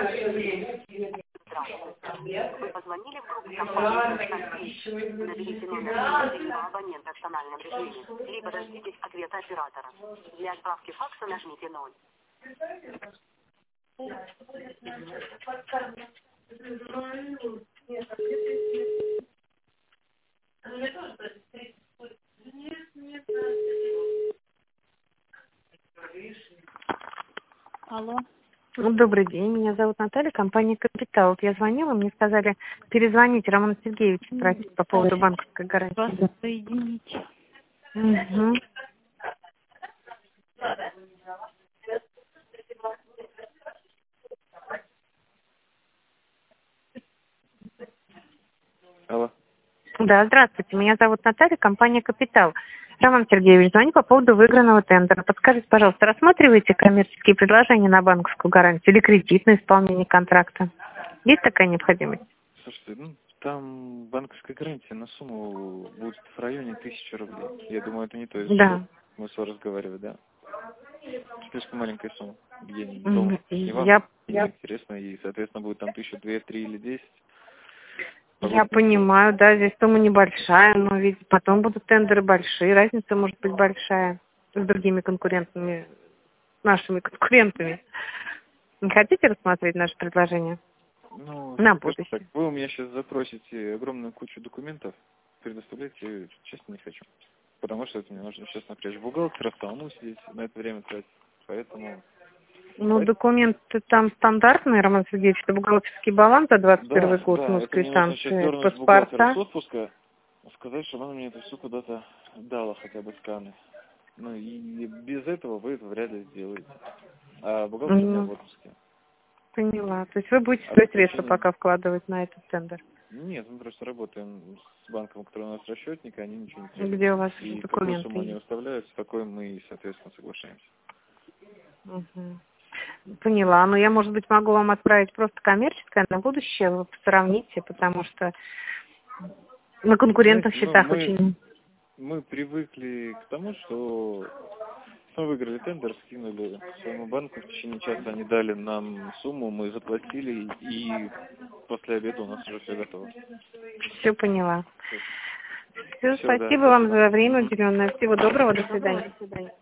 Вы позвонили в группу компании. Наберите номер мобильного абонента в тональном режиме, либо дождитесь ответа оператора. Для отправки факса нажмите 0. Алло. Добрый день, меня зовут Наталья, компания «Капитал». Вот я звонила, мне сказали перезвонить Роман Сергеевич, спросить по поводу банковской гарантии. Вас соединить. Угу. Алло. Да, здравствуйте, меня зовут Наталья, компания «Капитал». Роман Сергеевич, звоню по поводу выигранного тендера. Подскажите, пожалуйста, рассматриваете коммерческие предложения на банковскую гарантию или кредит на исполнение контракта? Есть такая необходимость? Слушайте, там банковская гарантия на сумму будет в районе 1000 рублей. Я думаю, это не то, из-за чего мы с вами разговаривали, да? Слишком маленькая сумма. Я не думаю, и вам не интересно, и, соответственно, будет там 1000, 2, 3 или 10. Я понимаю, да, здесь сумма небольшая, но ведь потом будут тендеры большие, разница может быть большая с другими конкурентами, нашими конкурентами. Не хотите рассмотреть наше предложение? Ну, на будущее. Так, вы у меня сейчас запросите огромную кучу документов, предоставляйте, честно, не хочу. Потому что это мне нужно сейчас напрячь бухгалтера, самому сидеть, на это время тратить. Поэтому... Ну, документы там стандартные, Роман Сергеевич, это бухгалтерский баланс за 21 год, да, ну, это квитанции, паспорта. С отпуска, сказать, чтобы она мне это все куда-то дала, хотя бы сканы. Ну, и без этого вы это вряд ли сделаете. А бухгалтер у меня в отпуске. Поняла. То есть вы будете свои средства пока вкладывать на этот тендер? Нет, мы просто работаем с банком, который у нас расчетник, и они ничего не требуют. Где у вас и документы? какую сумму они выставляют, с такой мы, соответственно, соглашаемся. Поняла. Но я, может быть, могу вам отправить просто коммерческое на будущее, вы сравните, потому что на конкурентных счетах очень... Мы привыкли к тому, что мы выиграли тендер, скинули своему банку, в течение часа они дали нам сумму, мы заплатили, и после обеда у нас уже все готово. Все поняла. Все, спасибо да, вам за время уделенное. Всего доброго, до свидания.